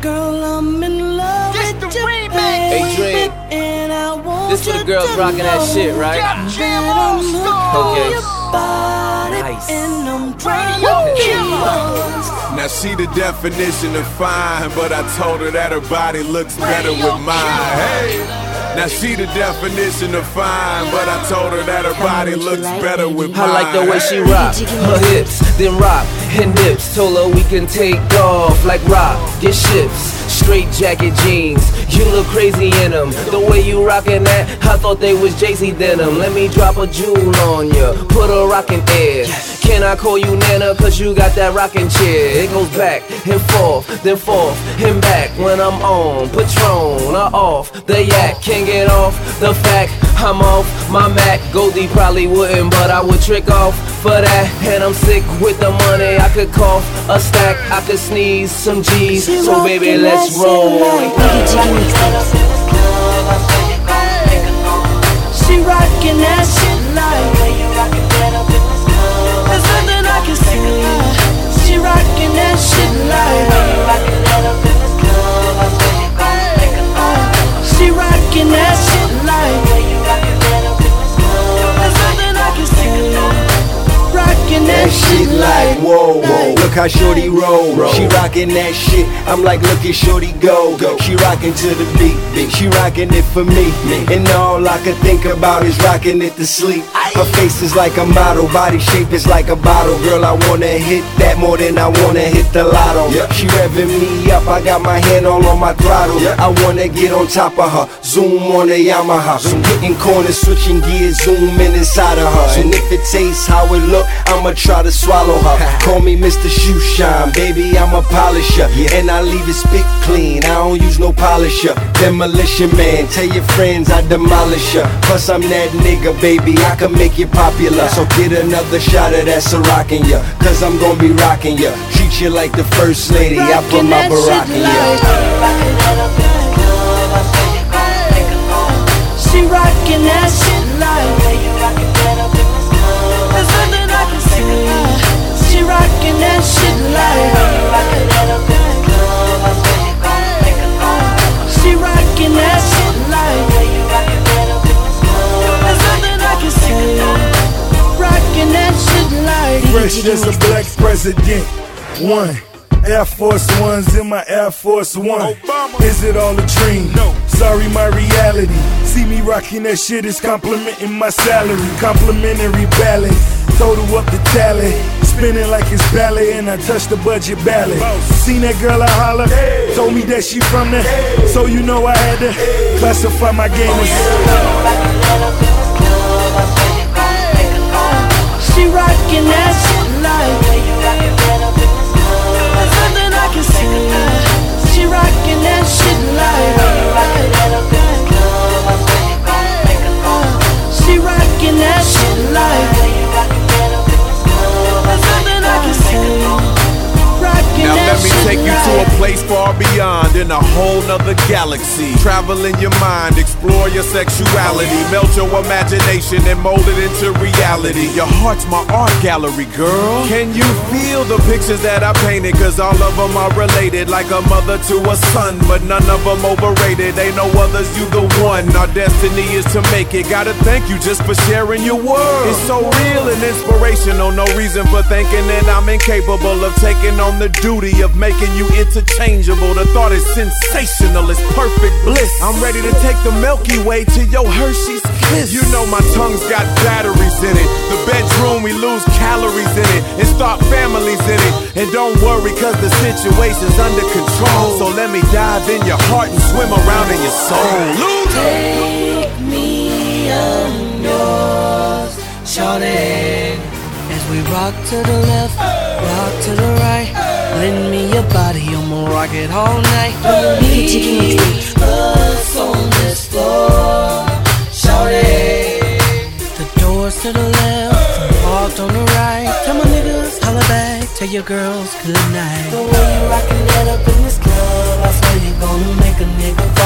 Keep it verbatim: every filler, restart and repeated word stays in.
Girl, I'm in love This with the you, remix. baby. Hey, Dre. And I want This for the you girls to rocking that know shit, right? Got Jam that All I'm hooked Stars. on Okay. your body, Nice. and I'm trying Radio to Killer. Now she the definition of fine, but I told her that her body looks better with mine. Hey, now she the definition of fine, but I told her that her body looks better with mine. I like the way she rock her hips, then rock and dips. Told her we can take off like rock, get ships. Straight jacket jeans, you look crazy in them. The way you rockin' that, I thought they was J C denim. Let me drop a jewel on ya, put a rockin' air. Can I call you Nana, cause you got that rockin' chair. It goes back and forth, then forth and back. When I'm on Patron or off the yak, can't get off the fact I'm off my Mac. Goldie probably wouldn't, but I would trick off for that. And I'm sick with the money, I could cough a stack, I could sneeze some G's. So baby, let's roll. She rockin' that shit like there's nothing I can see. She rockin' that shit like she rockin' that shit like there's nothing I can see. Rockin' that shit like whoa, whoa. Look how shorty roll. She rockin' that shit. I'm like, look at shorty go. She rockin' to the beat. She rockin' it for me. And all I could think about is rockin' it to sleep. Her face is like a model, body shape is like a bottle. Girl, I wanna hit that more than I wanna hit the lotto. She revving me up, I got my hand all on my throttle. I wanna get on top of her, zoom on the Yamaha. So hitting corners, switching gears, zoom in inside of her. And if it tastes how it look, I'ma try to swallow her. Call me Mister Shoe Shine, baby, I'm a polisher. And I leave it spit clean, I don't use no polisher. Demolition man, tell your friends I demolish her. Plus I'm that nigga, baby, I can make you popular. So get another shot of that Ciroc in ya, cause I'm gon' be rocking ya. Treat you like the first lady, I put my Barack in ya. She rockin' that shit like there's nothing I can see. She rockin' that shit like she rockin' that shit like there's nothing I can see. Rockin' that shit like fresh as a black president. One Air Force Ones in my Air Force One. Obama. Is it all a dream? No. Sorry, my reality. See me rocking that shit is complimenting my salary. Complimentary ballet. Total up the tally. Spinning like it's ballet and I touch the budget ballet. Seen that girl I holler. Hey. Told me that she from there. Hey. So you know I had to hey. classify my game as she rockin' that shit like there's nothing I can see. She rockin' that shit like she rockin' that shit like there's nothing I can see. Now let me take you to a place far beyond, in a whole nother galaxy. Travel in your mind, explore your sexuality, melt your imagination and mold it into reality. Your heart's my art gallery, girl. Can you feel the pictures that I painted? Cause all of them are related, like a mother to a son, but none of them overrated. Ain't no others, you the one. Our destiny is to make it. Gotta thank you just for sharing your world. It's so real and inspirational, no reason for thinking that I'm incapable of taking on the duty of making you interchangeable. The thought is sensational, it's perfect bliss. I'm ready to take the Milky Way to your Hershey's Kiss. You know my tongue's got batteries in it. The bedroom, we lose calories in it and start families in it. And don't worry, cause the situation's under control. So let me dive in your heart and swim around in your soul. Take me on yours, shorty. As we rock to the left, rock to the right. Lend me your body, I'ma rock it all night. Leave us on this floor, shorty. The doors to the left, walked on the right. Tell my niggas, holla back, tell your girls good night. The way you rockin' that up in this club, I swear you gonna make a nigga